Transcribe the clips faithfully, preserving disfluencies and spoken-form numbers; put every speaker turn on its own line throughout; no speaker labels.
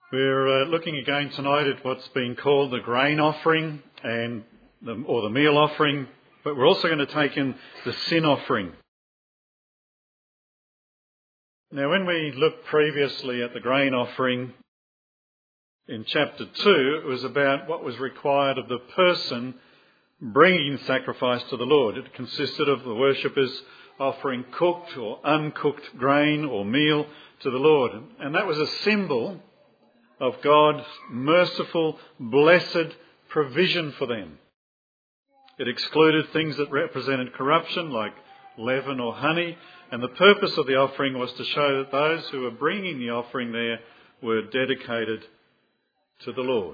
We're uh, looking again tonight at what's been called the grain offering and the, or the meal offering, but we're also going to take in the sin offering. Now, when we looked previously at the grain offering in chapter two, it was about what was required of the person bringing sacrifice to the Lord. It consisted of the worshippers offering cooked or uncooked grain or meal to the Lord. And that was a symbol of God's merciful, blessed provision for them. It excluded things that represented corruption, like leaven or honey, and the purpose of the offering was to show that those who were bringing the offering there were dedicated to the Lord.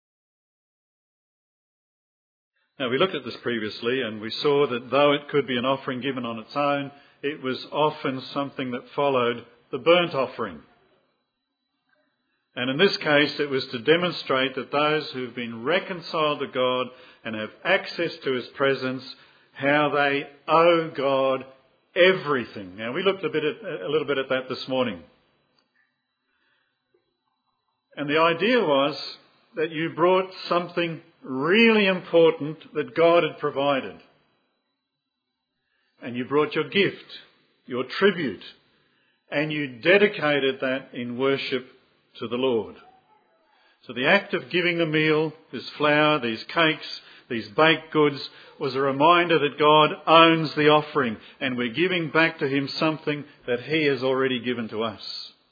Now, we looked at this previously, and we saw that though it could be an offering given on its own, it was often something that followed the burnt offering. And in this case, it was to demonstrate that those who've been reconciled to God and have access to His presence, how they owe God everything. Now, we looked a bit at, a little bit at that this morning. And the idea was that you brought something really important that God had provided. And you brought your gift, your tribute, and you dedicated that in worship to the Lord. So the act of giving the meal, this flour, these cakes, these baked goods, was a reminder that God owns the offering and we're giving back to Him something that He has already given to us.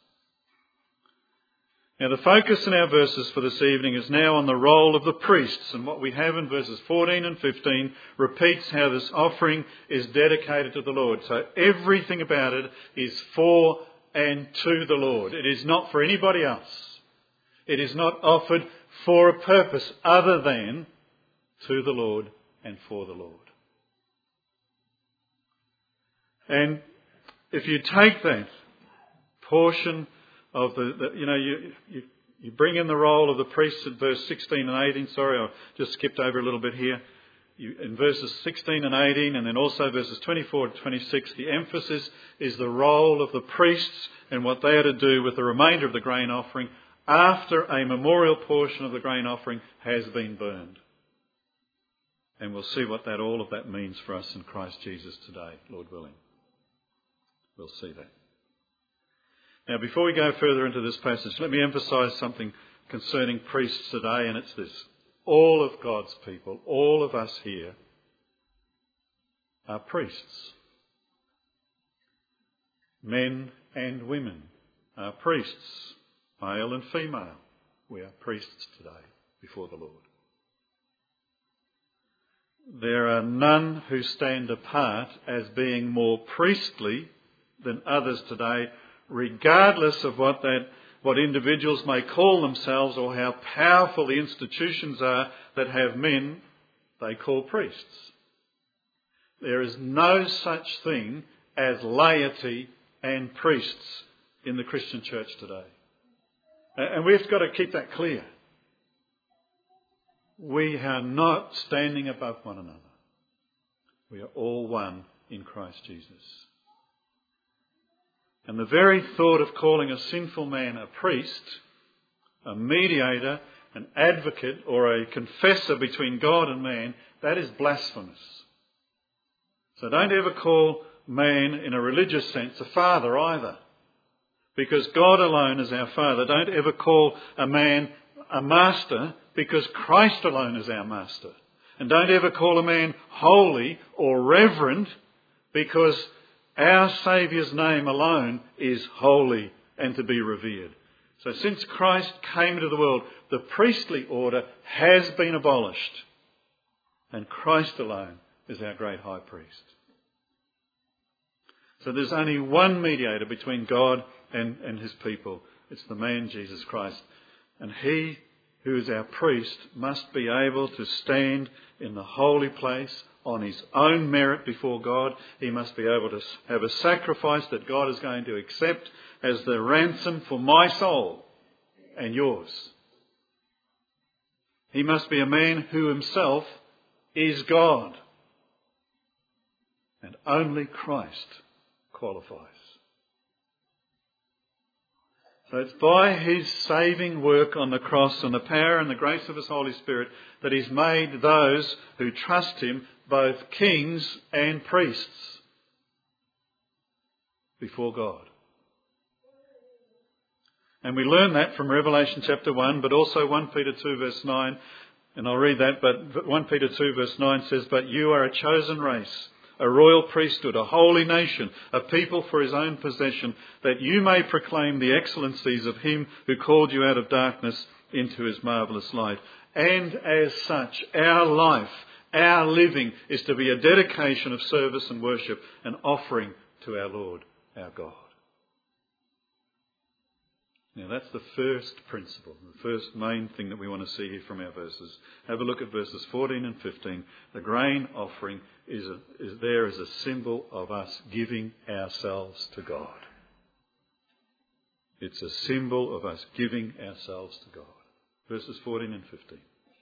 Now, the focus in our verses for this evening is now on the role of the priests, and what we have in verses fourteen and fifteen repeats how this offering is dedicated to the Lord. So everything about it is for and to the Lord. It is not for anybody else. It is not offered for a purpose other than to the Lord and for the Lord. And if you take that portion of the, the you know, you, you you bring in the role of the priests at verse sixteen and eighteen. Sorry, I just skipped over a little bit here. You, in verses sixteen and eighteen, and then also verses twenty-four and twenty-six, the emphasis is the role of the priests and what they are to do with the remainder of the grain offering after a memorial portion of the grain offering has been burned. And we'll see what that all of that means for us in Christ Jesus today, Lord willing. We'll see that. Now, before we go further into this passage, let me emphasise something concerning priests today, and it's this. All of God's people, all of us here, are priests. Men and women are priests, male and female. We are priests today before the Lord. There are none who stand apart as being more priestly than others today, regardless of what that what individuals may call themselves or how powerful the institutions are that have men they call priests. There is no such thing as laity and priests in the Christian church today. And we've got to keep that clear. We are not standing above one another. We are all one in Christ Jesus. And the very thought of calling a sinful man a priest, a mediator, an advocate, or a confessor between God and man, that is blasphemous. So don't ever call man in a religious sense a father either. Because God alone is our Father. Don't ever call a man a master, because Christ alone is our master. And don't ever call a man holy or reverend, because our Saviour's name alone is holy and to be revered. So since Christ came into the world, the priestly order has been abolished. And Christ alone is our great high priest. So there's only one mediator between God and, and His people. It's the man Jesus Christ. And He who is our priest must be able to stand in the holy place on His own merit before God. He must be able to have a sacrifice that God is going to accept as the ransom for my soul and yours. He must be a man who himself is God. And only Christ qualifies. So it's by his saving work on the cross and the power and the grace of his Holy Spirit that he's made those who trust him both kings and priests before God. And we learn that from Revelation chapter one, but also First Peter two verse nine. And I'll read that, but First Peter two verse nine says, "But you are a chosen race, a royal priesthood, a holy nation, a people for his own possession, that you may proclaim the excellencies of him who called you out of darkness into his marvellous light." And as such, our life, our living is to be a dedication of service and worship, an offering to our Lord, our God. Now that's the first principle, the first main thing that we want to see here from our verses. Have a look at verses fourteen and fifteen. The grain offering is, a, is there as a symbol of us giving ourselves to God. It's a symbol of us giving ourselves to God. Verses fourteen and fifteen.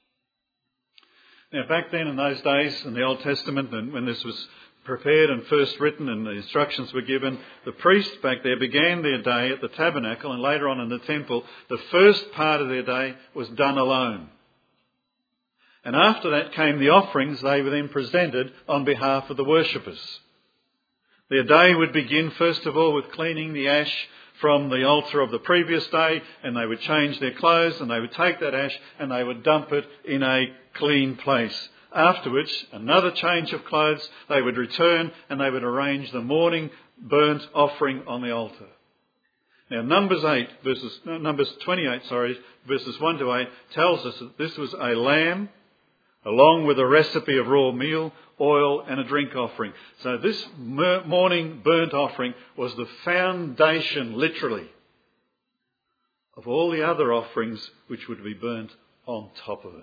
Now back then in those days in the Old Testament, and when this was prepared and first written and the instructions were given, the priests back there began their day at the tabernacle and later on in the temple. The first part of their day was done alone. And after that came the offerings they were then presented on behalf of the worshippers. Their day would begin first of all with cleaning the ash from the altar of the previous day, and they would change their clothes and they would take that ash and they would dump it in a clean place. Afterwards, another change of clothes, they would return and they would arrange the morning burnt offering on the altar. Now Numbers eight, verses, no, Numbers twenty-eight, sorry, verses one to eight tells us that this was a lamb along with a recipe of raw meal, oil and a drink offering. So this morning burnt offering was the foundation, literally, of all the other offerings which would be burnt on top of it.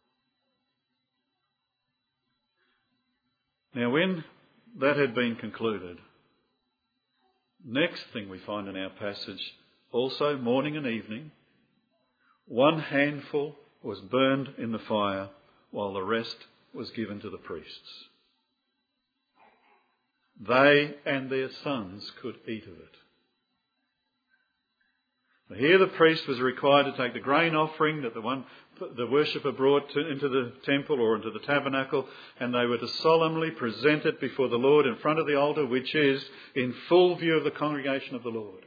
Now when that had been concluded, next thing we find in our passage, also morning and evening, one handful was burned in the fire while the rest was given to the priests. They and their sons could eat of it. Here the priest was required to take the grain offering that the one the worshipper brought to, into the temple or into the tabernacle, and they were to solemnly present it before the Lord in front of the altar, which is in full view of the congregation of the Lord.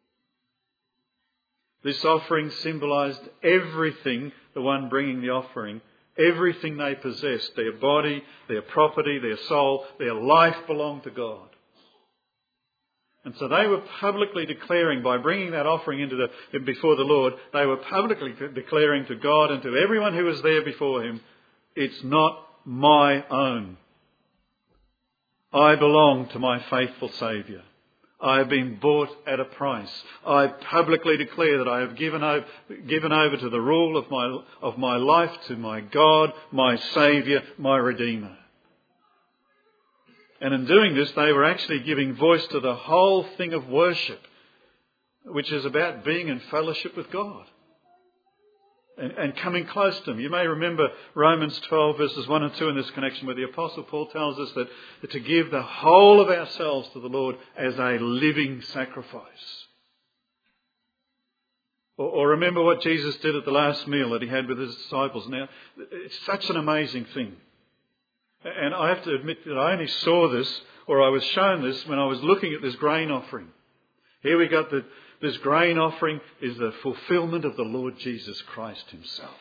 This offering symbolised everything, the one bringing the offering, everything they possessed, their body, their property, their soul, their life belonged to God. And so they were publicly declaring, by bringing that offering into the before the Lord, they were publicly declaring to God and to everyone who was there before him, it's not my own. I belong to my faithful Saviour. I have been bought at a price. I publicly declare that I have given over, given over to the rule of my, of my life to my God, my Saviour, my Redeemer. And in doing this, they were actually giving voice to the whole thing of worship, which is about being in fellowship with God and, and coming close to Him. You may remember Romans twelve verses one and two in this connection, where the Apostle Paul tells us that to give the whole of ourselves to the Lord as a living sacrifice. Or, or remember what Jesus did at the last meal that He had with His disciples. Now, it's such an amazing thing. And I have to admit that I only saw this, or I was shown this, when I was looking at this grain offering. Here we got that this grain offering is the fulfilment of the Lord Jesus Christ Himself.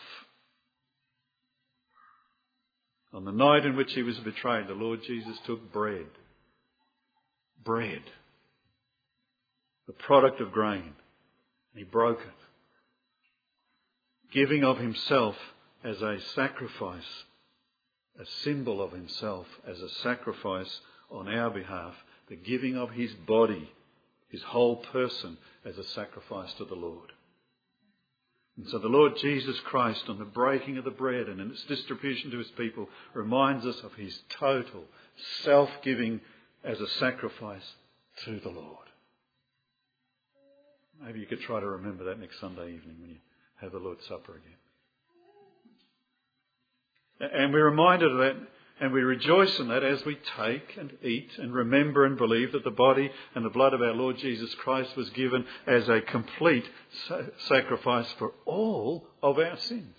On the night in which He was betrayed, the Lord Jesus took bread. Bread. The product of grain. He broke it. Giving of Himself as a sacrifice. A symbol of Himself as a sacrifice on our behalf, the giving of His body, His whole person as a sacrifice to the Lord. And so the Lord Jesus Christ, on the breaking of the bread and in its distribution to His people, reminds us of His total self-giving as a sacrifice to the Lord. Maybe you could try to remember that next Sunday evening when you have the Lord's Supper again. And we're reminded of that And we rejoice in that as we take and eat and remember and believe that the body and the blood of our Lord Jesus Christ was given as a complete sacrifice for all of our sins.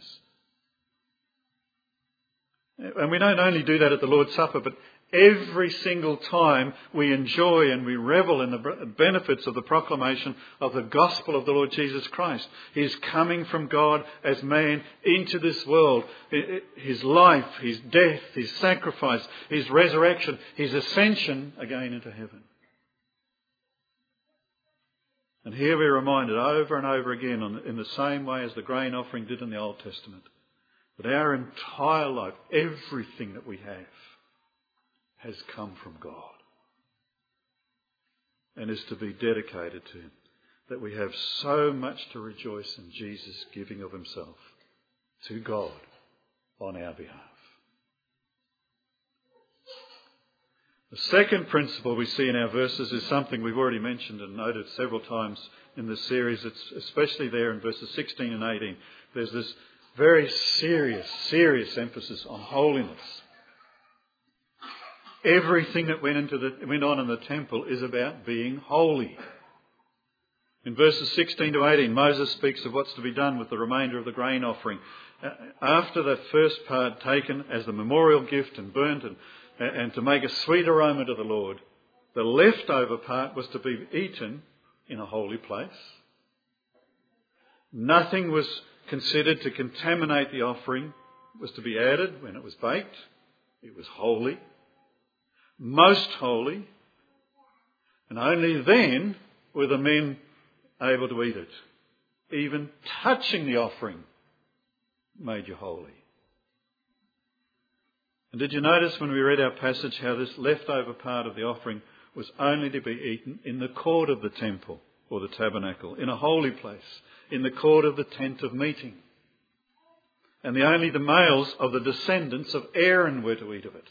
And we don't only do that at the Lord's Supper, but every single time we enjoy and we revel in the benefits of the proclamation of the gospel of the Lord Jesus Christ. His coming from God as man into this world. His life, His death, His sacrifice, His resurrection, His ascension again into heaven. And here we're reminded over and over again in the same way as the grain offering did in the Old Testament, that our entire life, everything that we have, has come from God and is to be dedicated to Him. That we have so much to rejoice in Jesus giving of Himself to God on our behalf. The second principle we see in our verses is something we've already mentioned and noted several times in this series. It's especially there in verses sixteen and eighteen. There's this very serious, serious emphasis on holiness. Everything that went into the went on in the temple is about being holy. In verses sixteen to eighteen, Moses speaks of what's to be done with the remainder of the grain offering. After the first part taken as the memorial gift and burnt and, and to make a sweet aroma to the Lord, the leftover part was to be eaten in a holy place. Nothing was considered to contaminate the offering. It was to be added when it was baked. It was holy. Most holy, and only then were the men able to eat it. Even touching the offering made you holy. And did you notice when we read our passage how this leftover part of the offering was only to be eaten in the court of the temple or the tabernacle, in a holy place, in the court of the tent of meeting. And the only the males of the descendants of Aaron were to eat of it.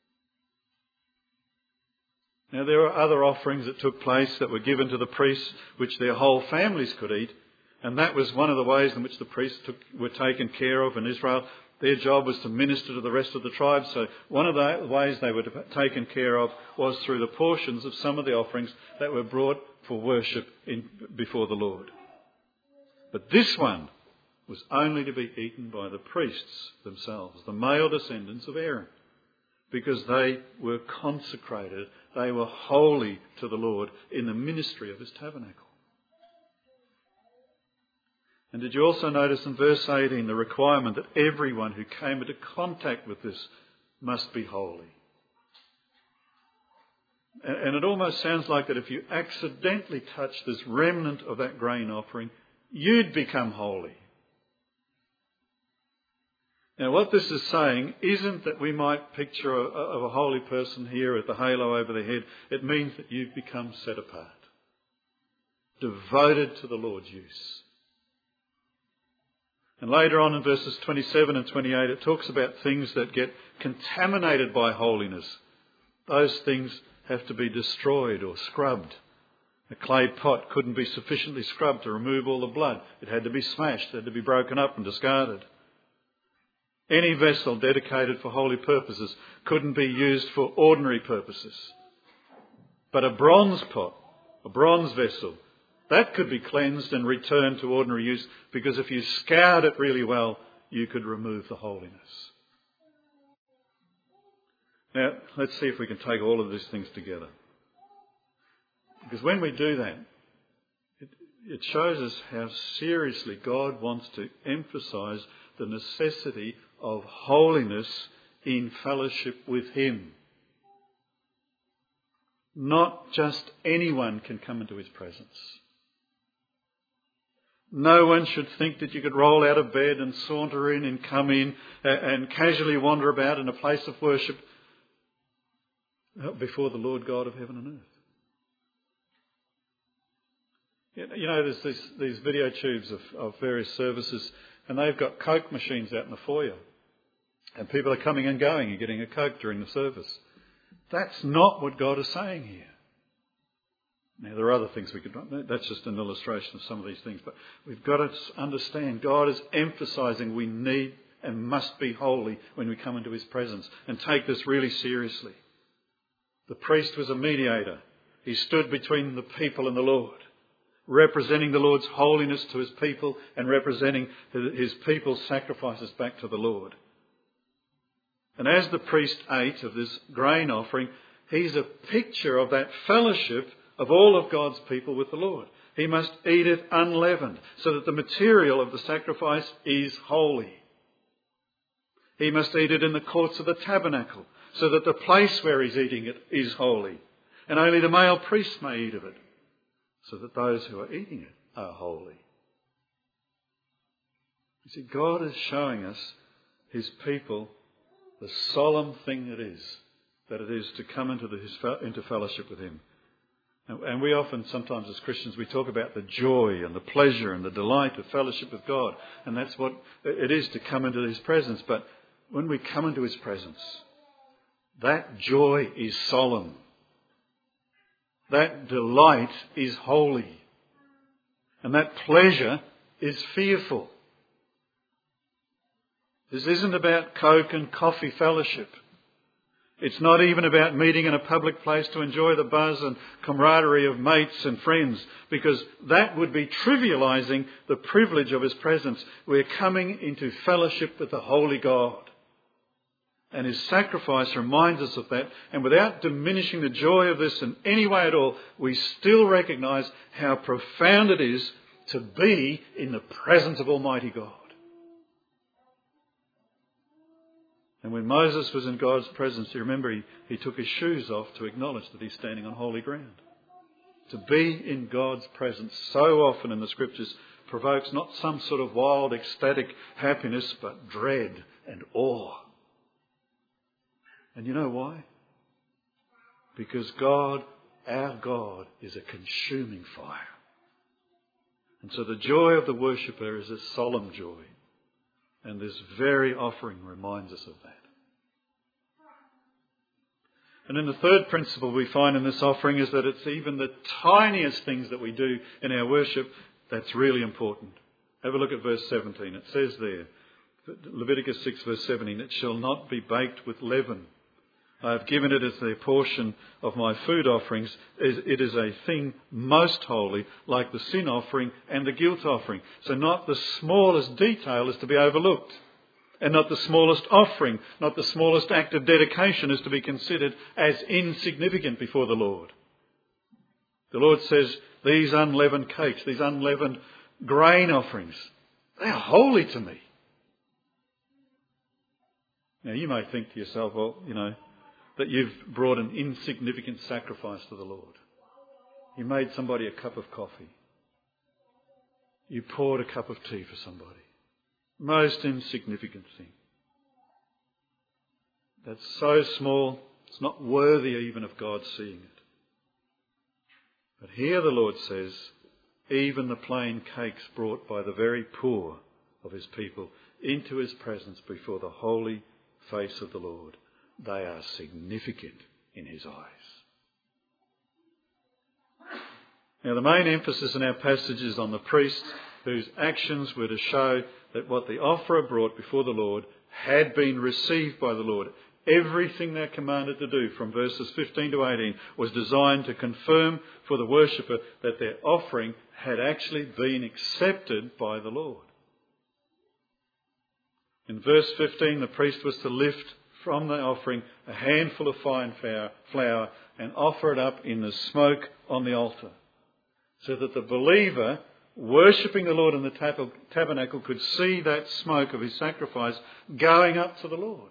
Now, there are other offerings that took place that were given to the priests, which their whole families could eat. And that was one of the ways in which the priests took, were taken care of in Israel. Their job was to minister to the rest of the tribes. So one of the ways they were taken care of was through the portions of some of the offerings that were brought for worship in, before the Lord. But this one was only to be eaten by the priests themselves, the male descendants of Aaron, because they were consecrated. They were holy to the Lord in the ministry of His tabernacle. And did you also notice in verse eighteen the requirement that everyone who came into contact with this must be holy? And it almost sounds like that if you accidentally touch this remnant of that grain offering, you'd become holy. Now, what this is saying isn't that we might picture a, of a holy person here with the halo over their head. It means that you've become set apart, devoted to the Lord's use. And later on in verses twenty-seven and twenty-eight, it talks about things that get contaminated by holiness. Those things have to be destroyed or scrubbed. A clay pot couldn't be sufficiently scrubbed to remove all the blood. It had to be smashed, it had to be broken up and discarded. Any vessel dedicated for holy purposes couldn't be used for ordinary purposes. But a bronze pot, a bronze vessel, that could be cleansed and returned to ordinary use, because if you scoured it really well, you could remove the holiness. Now, let's see if we can take all of these things together. Because when we do that, it, it shows us how seriously God wants to emphasise the necessity of holiness in fellowship with Him. Not just anyone can come into His presence. No one should think that you could roll out of bed and saunter in and come in and casually wander about in a place of worship before the Lord God of heaven and earth. You know, there's these, these video tubes of, of various services, and they've got Coke machines out in the foyer. And people are coming and going and getting a Coke during the service. That's not what God is saying here. Now, there are other things we could... That's just an illustration of some of these things. But we've got to understand God is emphasising we need and must be holy when we come into his presence, and take this really seriously. The priest was a mediator. He stood between the people and the Lord, representing the Lord's holiness to his people and representing his people's sacrifices back to the Lord. And as the priest ate of this grain offering, he's a picture of that fellowship of all of God's people with the Lord. He must eat it unleavened so that the material of the sacrifice is holy. He must eat it in the courts of the tabernacle so that the place where he's eating it is holy. And only the male priest may eat of it so that those who are eating it are holy. You see, God is showing us his people the solemn thing it is, that it is to come into, the, his, into fellowship with him. And, and we often, sometimes as Christians, we talk about the joy and the pleasure and the delight of fellowship with God. And that's what it is to come into his presence. But when we come into his presence, that joy is solemn. That delight is holy. And that pleasure is fearful. This isn't about Coke and coffee fellowship. It's not even about meeting in a public place to enjoy the buzz and camaraderie of mates and friends, because that would be trivialising the privilege of his presence. We're coming into fellowship with the Holy God. And his sacrifice reminds us of that. And without diminishing the joy of this in any way at all, we still recognise how profound it is to be in the presence of Almighty God. And when Moses was in God's presence, you remember he, he took his shoes off to acknowledge that he's standing on holy ground. To be in God's presence so often in the Scriptures provokes not some sort of wild, ecstatic happiness, but dread and awe. And you know why? Because God, our God, is a consuming fire. And so the joy of the worshipper is a solemn joy. And this very offering reminds us of that. And then the third principle we find in this offering is that it's even the tiniest things that we do in our worship that's really important. Have a look at verse seventeen. It says there, Leviticus six verse seventeen, it shall not be baked with leaven. I have given it as the portion of my food offerings. It is a thing most holy, like the sin offering and the guilt offering. So not the smallest detail is to be overlooked. And not the smallest offering, not the smallest act of dedication is to be considered as insignificant before the Lord. The Lord says, these unleavened cakes, these unleavened grain offerings, they are holy to me. Now you may think to yourself, well, you know, that you've brought an insignificant sacrifice to the Lord. You made somebody a cup of coffee. You poured a cup of tea for somebody. Most insignificant thing. That's so small, it's not worthy even of God seeing it. But here the Lord says, even the plain cakes brought by the very poor of his people into his presence before the holy face of the Lord, they are significant in his eyes. Now the main emphasis in our passage is on the priests whose actions were to show that what the offerer brought before the Lord had been received by the Lord. Everything they're commanded to do from verses fifteen to eighteen was designed to confirm for the worshipper that their offering had actually been accepted by the Lord. In verse fifteen, the priest was to lift from the offering a handful of fine flour and offer it up in the smoke on the altar, so that the believer worshipping the Lord in the tabernacle could see that smoke of his sacrifice going up to the Lord.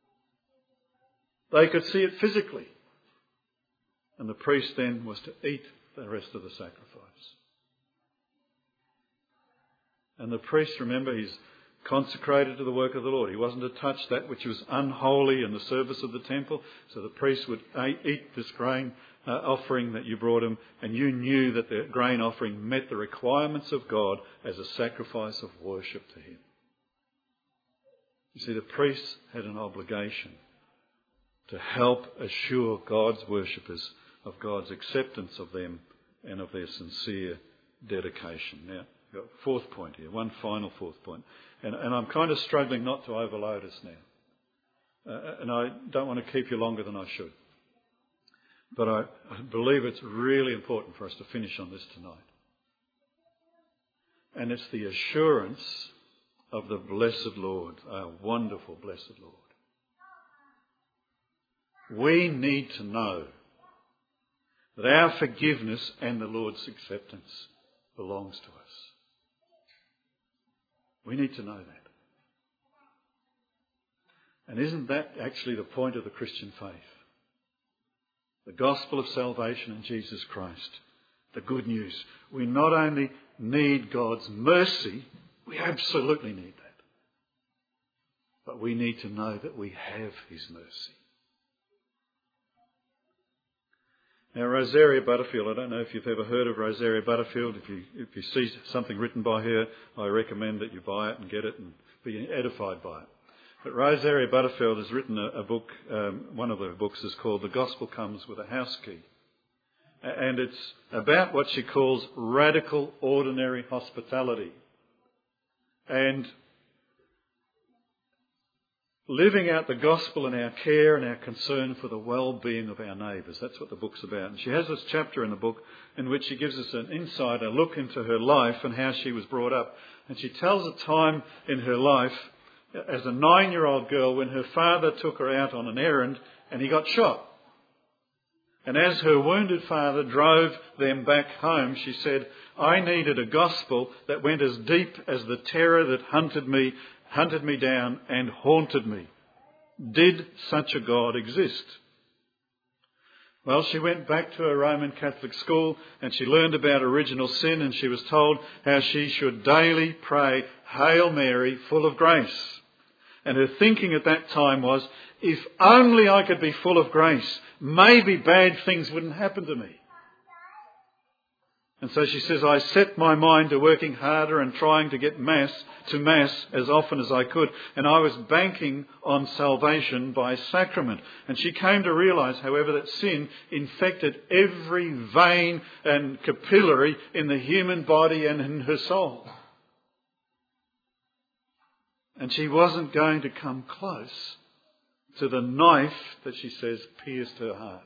They could see it physically. And the priest then was to eat the rest of the sacrifice. And the priest, remember, he's consecrated to the work of the Lord. He wasn't to touch that which was unholy in the service of the temple. So the priest would eat this grain uh, offering that you brought him, and you knew that the grain offering met the requirements of God as a sacrifice of worship to him. You see, the priests had an obligation to help assure God's worshippers of God's acceptance of them and of their sincere dedication. Now, I've got a fourth point here, one final fourth point. And, and I'm kind of struggling not to overload us now. Uh, and I don't want to keep you longer than I should. But I, I believe it's really important for us to finish on this tonight. And it's the assurance of the blessed Lord, our wonderful blessed Lord. We need to know that our forgiveness and the Lord's acceptance belongs to us. We need to know that. And isn't that actually the point of the Christian faith? The gospel of salvation in Jesus Christ. The good news. We not only need God's mercy, we absolutely need that. But we need to know that we have His mercy. Now, Rosaria Butterfield, I don't know if you've ever heard of Rosaria Butterfield. If you, if you see something written by her, I recommend that you buy it and get it and be edified by it. But Rosaria Butterfield has written a, a book, um, one of her books is called The Gospel Comes with a House Key. And it's about what she calls radical ordinary hospitality. And living out the gospel in our care and our concern for the well-being of our neighbours. That's what the book's about. And she has this chapter in the book in which she gives us an insight, a look into her life and how she was brought up. And she tells a time in her life as a nine-year-old girl when her father took her out on an errand and he got shot. And as her wounded father drove them back home, she said, I needed a gospel that went as deep as the terror that hunted me hunted me down and haunted me. Did such a God exist? Well, she went back to her Roman Catholic school and she learned about original sin, and she was told how she should daily pray, Hail Mary, full of grace. And her thinking at that time was, if only I could be full of grace, maybe bad things wouldn't happen to me. And so she says, I set my mind to working harder and trying to get mass to mass as often as I could. And I was banking on salvation by sacrament. And she came to realise, however, that sin infected every vein and capillary in the human body and in her soul. And she wasn't going to come close to the knife that she says pierced her heart.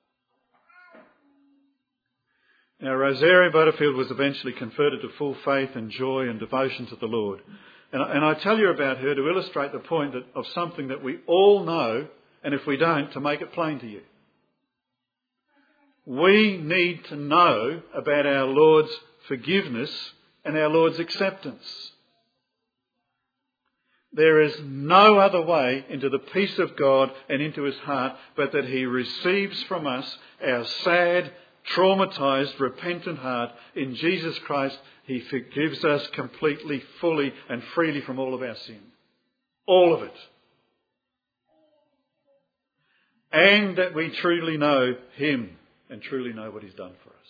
Now, Rosaria Butterfield was eventually converted to full faith and joy and devotion to the Lord. And, and I tell you about her to illustrate the point that, of something that we all know, and if we don't, to make it plain to you. We need to know about our Lord's forgiveness and our Lord's acceptance. There is no other way into the peace of God and into His heart but that He receives from us our sad, traumatised, repentant heart. In Jesus Christ, He forgives us completely, fully and freely from all of our sin. All of it. And that we truly know Him and truly know what He's done for us.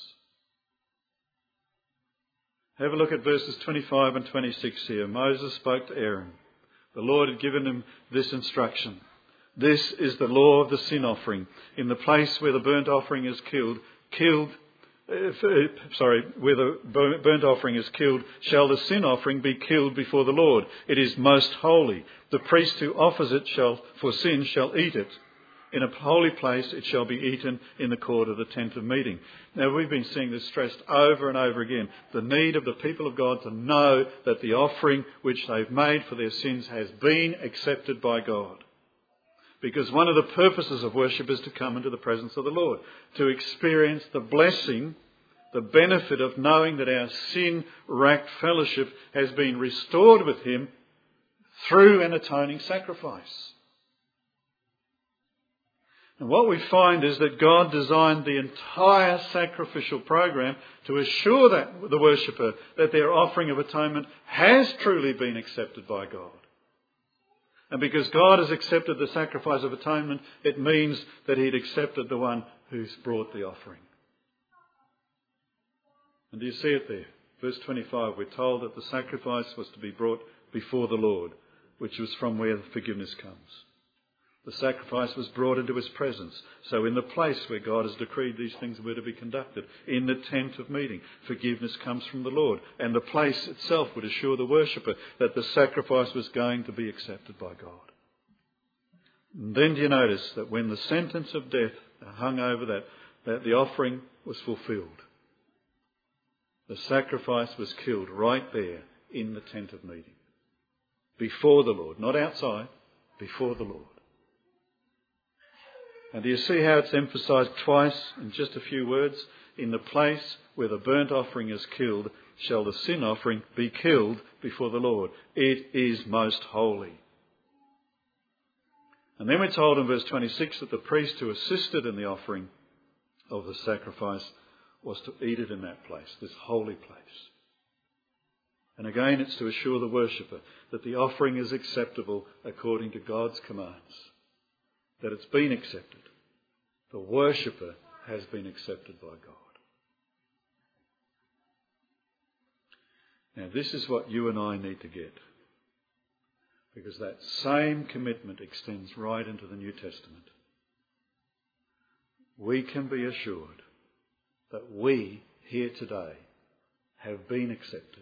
Have a look at verses twenty-five and twenty-six here. Moses spoke to Aaron. The Lord had given him this instruction. This is the law of the sin offering. In the place where the burnt offering is killed, killed, uh, sorry, where the burnt offering is killed, shall the sin offering be killed before the Lord. It is most holy. The priest who offers it shall, for sin shall eat it. In a holy place it shall be eaten in the court of the tent of meeting. Now, we've been seeing this stressed over and over again. The need of the people of God to know that the offering which they've made for their sins has been accepted by God. Because one of the purposes of worship is to come into the presence of the Lord, to experience the blessing, the benefit of knowing that our sin-racked fellowship has been restored with Him through an atoning sacrifice. And what we find is that God designed the entire sacrificial program to assure that the worshipper that their offering of atonement has truly been accepted by God. And because God has accepted the sacrifice of atonement, it means that He'd accepted the one who's brought the offering. And do you see it there? Verse twenty-five, we're told that the sacrifice was to be brought before the Lord, which was from where the forgiveness comes. The sacrifice was brought into his presence. So in the place where God has decreed these things were to be conducted, in the tent of meeting, forgiveness comes from the Lord. And the place itself would assure the worshipper that the sacrifice was going to be accepted by God. And then do you notice that when the sentence of death hung over that, that the offering was fulfilled. The sacrifice was killed right there in the tent of meeting. Before the Lord, not outside, before the Lord. And do you see how it's emphasised twice in just a few words? In the place where the burnt offering is killed, shall the sin offering be killed before the Lord. It is most holy. And then we're told in verse twenty-six that the priest who assisted in the offering of the sacrifice was to eat it in that place, this holy place. And again, it's to assure the worshipper that the offering is acceptable according to God's commands. That it's been accepted. The worshipper has been accepted by God. Now, this is what you and I need to get. Because that same commitment extends right into the New Testament. We can be assured that we, here today, have been accepted.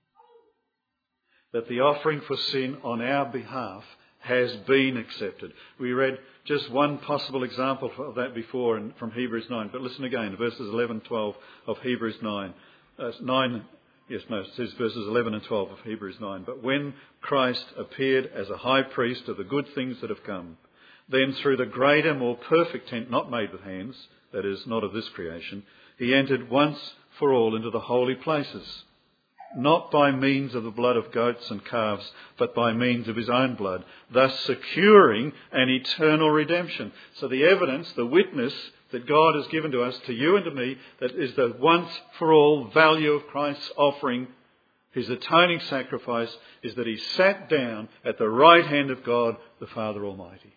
That the offering for sin on our behalf has been accepted. We read just one possible example of that before in, from Hebrews nine. But listen again, verses eleven and twelve of Hebrews nine. Uh, nine, yes, no, it says verses eleven and twelve of Hebrews nine. But when Christ appeared as a high priest of the good things that have come, then through the greater, more perfect tent, not made with hands, that is, not of this creation, he entered once for all into the holy places, not by means of the blood of goats and calves, but by means of his own blood, thus securing an eternal redemption. So the evidence, the witness that God has given to us, to you and to me, that is the once for all value of Christ's offering, his atoning sacrifice, is that he sat down at the right hand of God, the Father Almighty.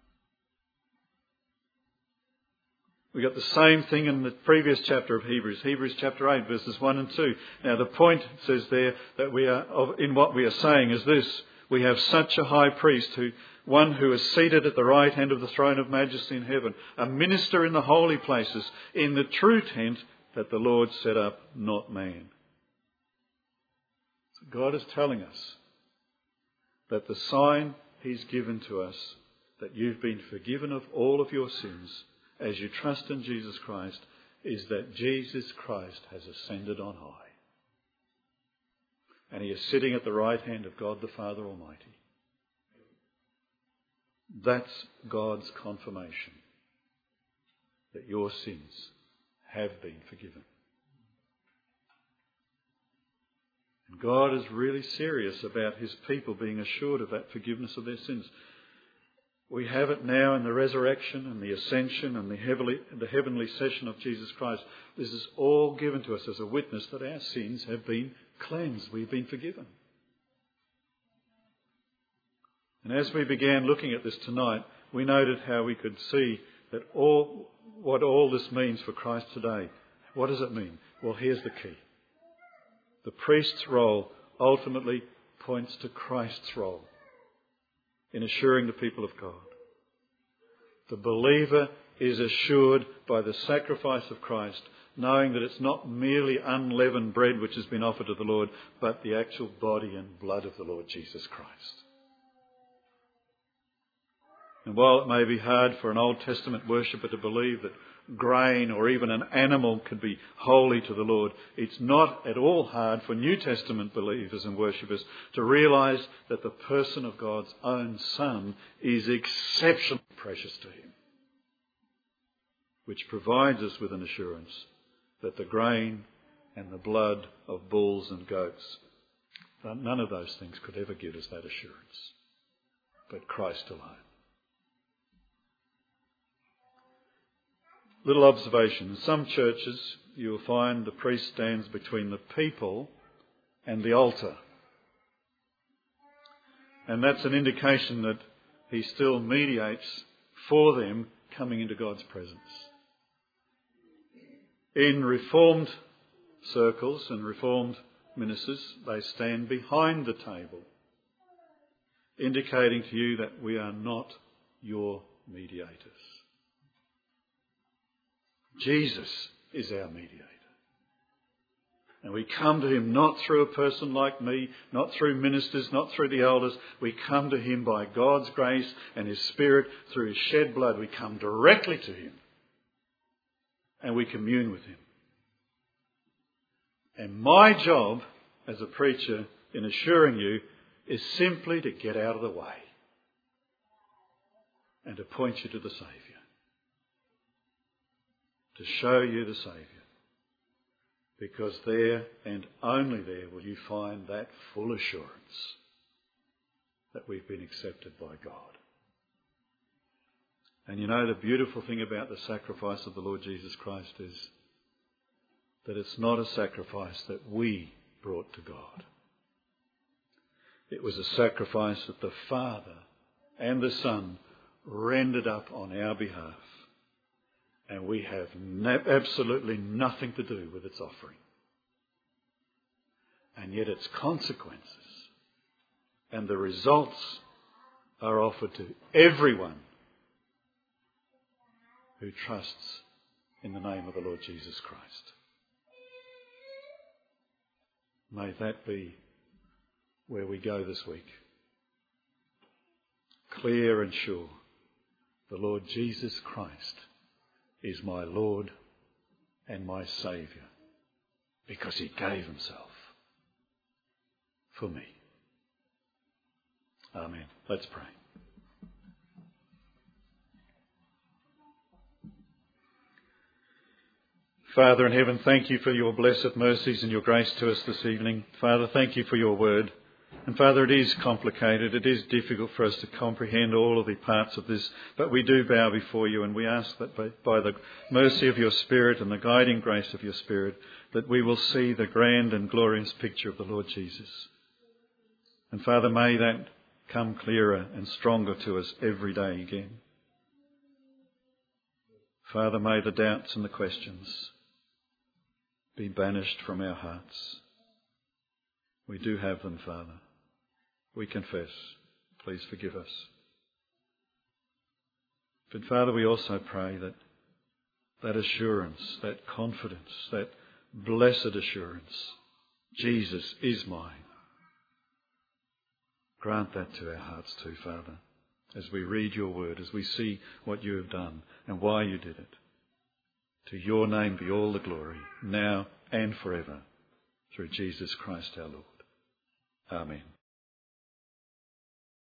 We got the same thing in the previous chapter of Hebrews, Hebrews chapter eight, verses one and two. Now the point, it says there, that we are, in what we are saying is this: we have such a high priest, who, one who is seated at the right hand of the throne of majesty in heaven, a minister in the holy places, in the true tent that the Lord set up, not man. So God is telling us that the sign he's given to us, that you've been forgiven of all of your sins, as you trust in Jesus Christ, is that Jesus Christ has ascended on high. And he is sitting at the right hand of God the Father Almighty. That's God's confirmation that your sins have been forgiven. And God is really serious about his people being assured of that forgiveness of their sins. We have it now in the resurrection and the ascension and the heavenly, the heavenly session of Jesus Christ. This is all given to us as a witness that our sins have been cleansed. We've been forgiven. And as we began looking at this tonight, we noted how we could see that all what all this means for Christ today. What does it mean? Well, here's the key. The priest's role ultimately points to Christ's role in assuring the people of God. The believer is assured by the sacrifice of Christ, knowing that it's not merely unleavened bread which has been offered to the Lord, but the actual body and blood of the Lord Jesus Christ. And while it may be hard for an Old Testament worshipper to believe that grain or even an animal could be holy to the Lord, it's not at all hard for New Testament believers and worshippers to realise that the person of God's own Son is exceptionally precious to him, which provides us with an assurance that the grain and the blood of bulls and goats, none of those things could ever give us that assurance, but Christ alone. Little observation. In some churches, you will find the priest stands between the people and the altar. And that's an indication that he still mediates for them coming into God's presence. In Reformed circles and Reformed ministers, they stand behind the table, indicating to you that we are not your mediators. Jesus is our mediator. And we come to him not through a person like me, not through ministers, not through the elders. We come to him by God's grace and his Spirit through his shed blood. We come directly to him and we commune with him. And my job as a preacher in assuring you is simply to get out of the way and to point you to the Saviour. To show you the Saviour. Because there and only there will you find that full assurance that we've been accepted by God. And you know, the beautiful thing about the sacrifice of the Lord Jesus Christ is that it's not a sacrifice that we brought to God. It was a sacrifice that the Father and the Son rendered up on our behalf. And we have ne- absolutely nothing to do with its offering. And yet its consequences and the results are offered to everyone who trusts in the name of the Lord Jesus Christ. May that be where we go this week. Clear and sure, the Lord Jesus Christ is my Lord and my Saviour, because he gave himself for me. Amen. Let's pray. Father in heaven, thank you for your blessed mercies and your grace to us this evening. Father, thank you for your word. And Father, it is complicated. It is difficult for us to comprehend all of the parts of this, but we do bow before you and we ask that by, by the mercy of your Spirit and the guiding grace of your Spirit, that we will see the grand and glorious picture of the Lord Jesus. And Father, may that come clearer and stronger to us every day again. Father, may the doubts and the questions be banished from our hearts. We do have them, Father. We confess. Please forgive us. But Father, we also pray that that assurance, that confidence, that blessed assurance, Jesus is mine. Grant that to our hearts too, Father, as we read your word, as we see what you have done and why you did it. To your name be all the glory, now and forever, through Jesus Christ our Lord. Amen.